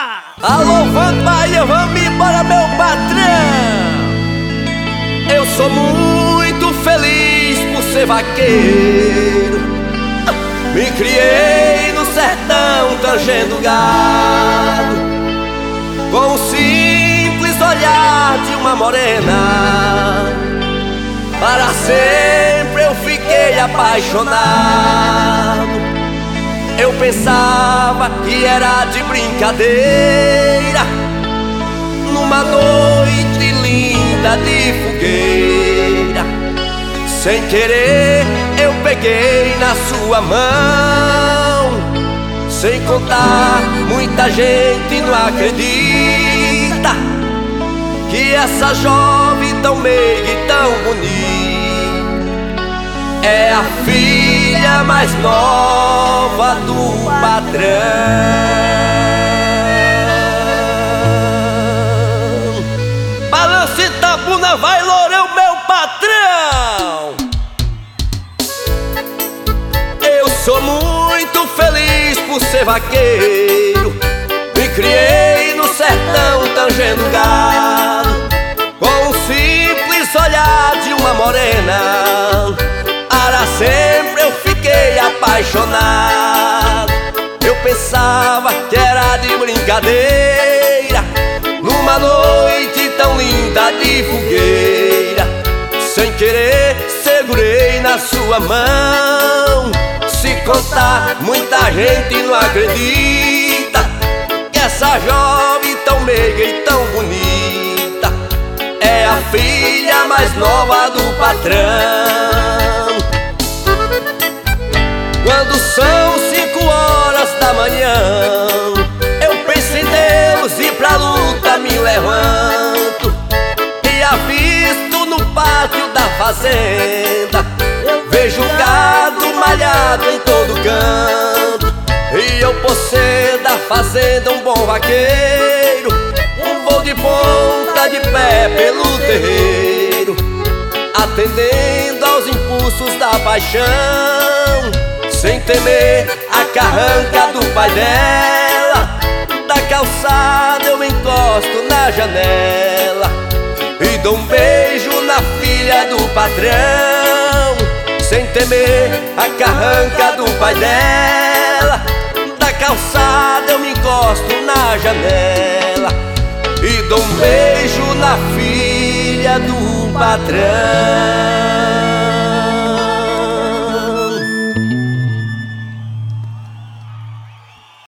Alô, Van Bahia, vamos embora, meu patrão. Eu sou muito feliz por ser vaqueiro. Me criei no sertão tangendo gado, com o simples olhar de uma morena. Para sempre eu fiquei apaixonado. Eu pensava que era de brincadeira, numa noite linda de fogueira. Sem querer eu peguei na sua mão. Sem contar, muita gente não acredita que essa jovem tão meiga e tão bonita é a filha mais nova do patrão. Balance Itabuna, vai Lourão, meu patrão. Eu sou muito feliz por ser vaqueiro. Me criei no sertão tangendo gado, com o simples olhar de uma morena. Para sempre eu fiquei apaixonado. Eu pensava que era de brincadeira, numa noite tão linda de fogueira. Sem querer segurei na sua mão. Se contar, muita gente não acredita que essa jovem tão meiga e tão bonita é a filha mais nova do patrão. Quando são 5 horas da manhã, eu penso em Deus e pra luta me levanto. E avisto no pátio da fazenda, vejo gado malhado em todo canto. E eu, por ser da fazenda, um bom vaqueiro, vou de ponta de pé pelo terreiro, atendendo aos impulsos da paixão. Sem temer a carranca do pai dela, da calçada eu encosto na janela e dou um beijo na filha do patrão. Sem temer a carranca do pai dela, da calçada eu me encosto na janela e dou um beijo na filha do patrão.